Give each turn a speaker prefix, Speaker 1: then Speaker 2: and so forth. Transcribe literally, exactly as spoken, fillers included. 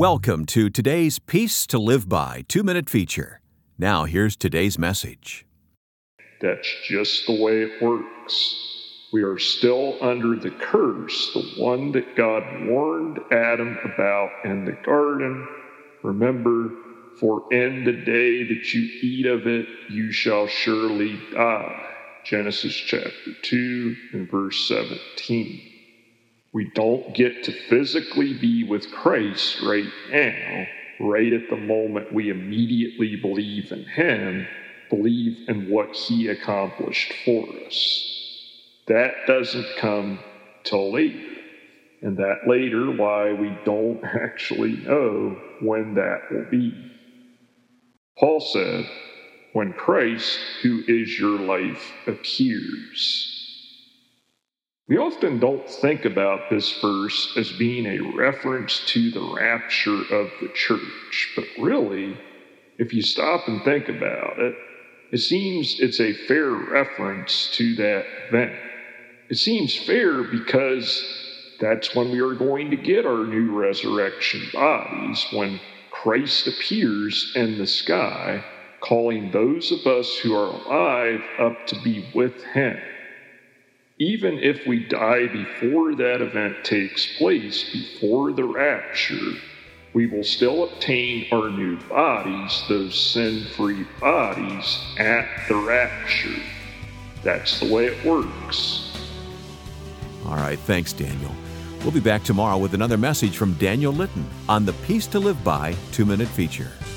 Speaker 1: Welcome to today's Peace to Live By two-minute feature. Now here's today's message.
Speaker 2: That's just the way it works. We are still under the curse, the one that God warned Adam about in the garden. Remember, for in the day that you eat of it, you shall surely die. Genesis chapter two and verse seventeen. We don't get to physically be with Christ right now, right at the moment we immediately believe in Him, believe in what He accomplished for us. That doesn't come till later, and that later why we don't actually know when that will be. Paul said, when Christ, who is your life, appears. We often don't think about this verse as being a reference to the rapture of the church, but really, if you stop and think about it, it seems it's a fair reference to that event. It seems fair because that's when we are going to get our new resurrection bodies, when Christ appears in the sky, calling those of us who are alive up to be with Him. Even if we die before that event takes place, before the rapture, we will still obtain our new bodies, those sin-free bodies, at the rapture. That's the way it works.
Speaker 1: All right, thanks, Daniel. We'll be back tomorrow with another message from Daniel Litton on the Peace to Live By two-minute feature.